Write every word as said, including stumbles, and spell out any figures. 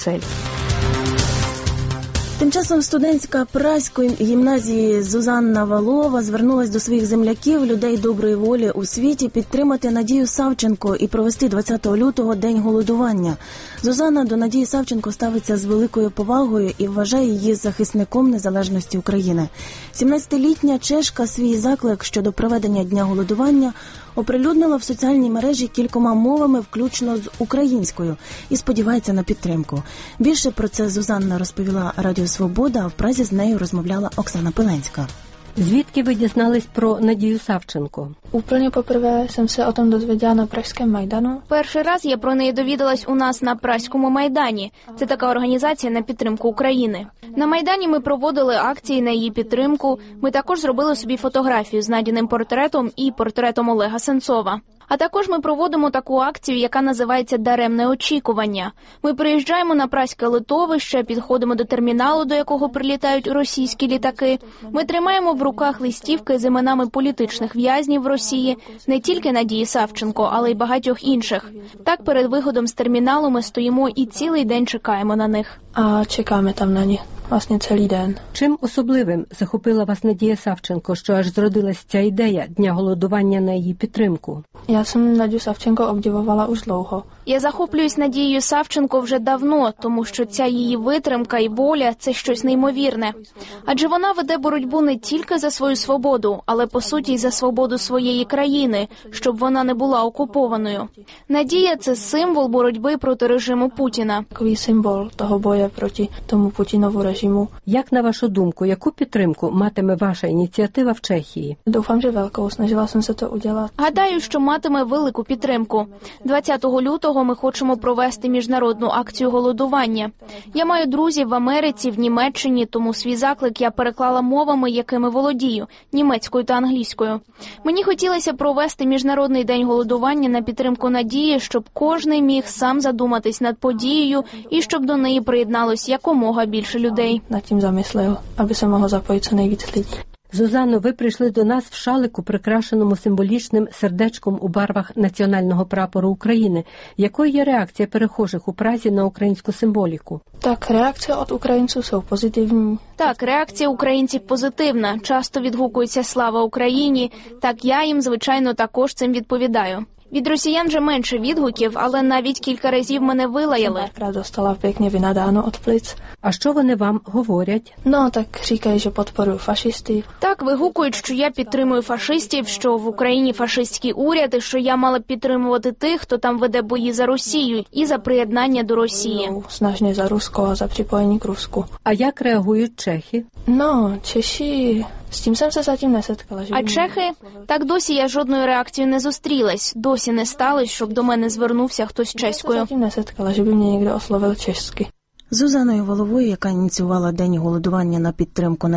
осель. Тим часом студентська Празької гімназії Зузанна Валова звернулась до своїх земляків, людей доброї волі у світі, підтримати Надію Савченко і провести двадцятого лютого День голодування. Зузанна до Надії Савченко ставиться з великою повагою і вважає її захисником незалежності України. сімнадцятилітня чешка свій заклик щодо проведення Дня голодування оприлюднила в соціальній мережі кількома мовами, включно з українською, і сподівається на підтримку. Більше про це Зузанна розповіла Радіо Свобода, а в Празі з нею розмовляла Оксана Пиленська. Звідки ви дізнались про Надію Савченко? Úplně poprvé jsem se o tom dozvěděla na Pražském Majdanu. Перший раз я про неї довідалась у нас на Празькому Майдані. Це така організація на підтримку України. На Майдані ми проводили акції на її підтримку. Ми також зробили собі фотографію з Надіним портретом і портретом Олега Сенцова. А також ми проводимо таку акцію, яка називається «Даремне очікування». Ми приїжджаємо на Празьке литовище, підходимо до терміналу, до якого прилітають російські літаки. Ми тримаємо в руках листівки з іменами політичних в'язнів в Росії, не тільки Надії Савченко, але й багатьох інших. Так, перед виходом з терміналу ми стоїмо і цілий день чекаємо на них. A čekáme tam na ně vlastně celý den. Чим особливим захопила вас Надія Савченко, що аж зродилась ця ідея Дня голодування на її підтримку? Já jsem Nadiu Savčenko obdivovala už dlouho. Я захоплююсь Надією Савченко вже давно, тому що ця її витримка і воля – це щось неймовірне. Адже вона веде боротьбу не тільки за свою свободу, але, по суті, й за свободу своєї країни, щоб вона не була окупованою. Надія – це символ боротьби проти режиму Путіна. Takový symbol toho boje proti tomu Putinovu režimu. Як, на вашу думку, яку підтримку матиме ваша ініціатива в Чехії? Doufám, že velkou. Snažila jsem se to udělat. Гадаю, що матиме велику підтримку. двадцятого лютого ми хочемо провести міжнародну акцію голодування. Я маю друзів в Америці, в Німеччині, тому свій заклик я переклала мовами, якими володію – німецькою та англійською. Мені хотілося провести Міжнародний день голодування на підтримку Надії, щоб кожний міг сам задуматись над подією і щоб до неї приєдналось якомога більше людей. Nad tím zamyslel, aby se mohlo zapojit co nejvíc lidí. Зузано, ви прийшли до нас в шалику, прикрашеному символічним сердечком у барвах національного прапору України. Якою є реакція перехожих у Празі на українську символіку? Tak reakce od Ukrajinců jsou pozitivní. Так, реакція українців позитивна. Часто відгукується «Слава Україні». Так, я їм, звичайно, також цим відповідаю. Від росіян вже менше відгуків, але навіть кілька разів мене вилаяли. Párkrát dostala pěkně vynadáno od plic. А що вони вам говорять? No, tak říkají, že podporují fašisty. Так, вигукують, що я підтримую фашистів, що в Україні фашистський уряд, і що я мала б підтримувати тих, хто там веде бої за Росію і за приєднання до Росії. Snažně za Rusko a za připojení k Rusku. А як реагують чехи? No, Češi, з tím jsem se zatím nesetkala. Že А чехи? Так досі я жодною реакцією не зустрілась. Досі не сталося, щоб до мене звернувся хтось чеською. Я se zatím nesetkala, že by mě někdo oslovil česky. Зузаною Валовою, яка ініціювала День голодування на підтримку